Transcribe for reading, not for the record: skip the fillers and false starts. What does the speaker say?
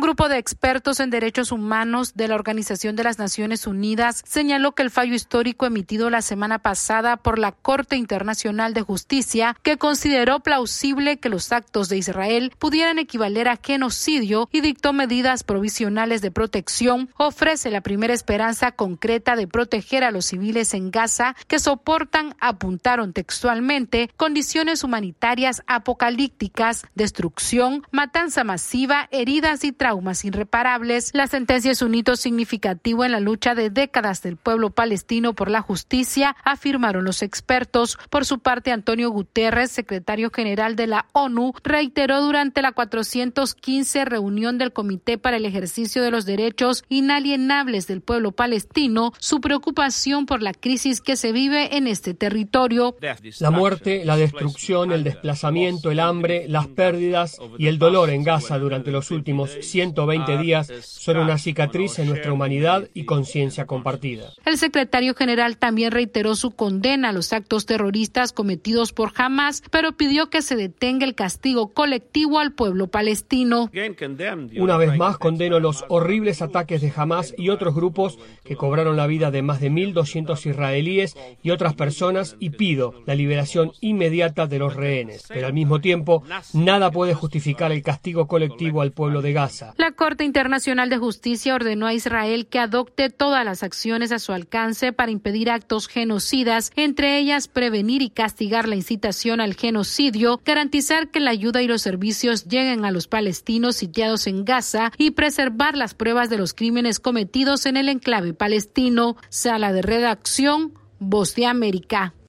grupo de expertos en derechos humanos de la Organización de las Naciones Unidas señaló que el fallo histórico emitido la semana pasada por la Corte Internacional de Justicia, que consideró plausible que los actos de Israel pudieran equivaler a genocidio y dictó medidas provisionales de protección, ofrece la primera esperanza concreta de proteger a los civiles en Gaza que soportan, apuntaron textualmente, condiciones humanitarias apocalípticas, destrucción, matanza masiva, heridas y traumas irreparables. La sentencia es un hito significativo en la lucha de décadas del pueblo palestino por la justicia, afirmaron los expertos. Por su parte, Antonio Guterres, secretario general de la ONU, reiteró durante la 415 reunión del Comité para el Ejercicio de los Derechos Inalienables del Pueblo Palestino su preocupación por la crisis que se vive en este territorio. La muerte, la destrucción, el desplazamiento, el hambre, las pérdidas y el dolor en Gaza durante los últimos 120 días son una cicatriz en nuestra humanidad y conciencia compartida. El secretario general también reiteró su condena a los actos terroristas cometidos por Hamás, pero pidió que se detenga el castigo colectivo al pueblo palestino. Una vez más condeno los horribles ataques de Hamás y otros grupos que cobraron la vida de más de 1.200 israelíes y otras personas y pido la liberación inmediata de los rehenes. Pero al mismo tiempo, nada puede justificar el castigo colectivo al pueblo de Gaza. La Corte Internacional de Justicia ordenó a Israel que adopte todas las acciones a su alcance para impedir actos genocidas, entre ellas prevenir y castigar la incitación al genocidio, garantizar que la ayuda y los servicios lleguen a los palestinos sitiados en Gaza y preservar las pruebas de los crímenes cometidos en el enclave palestino. Sala de redacción, Voz de América.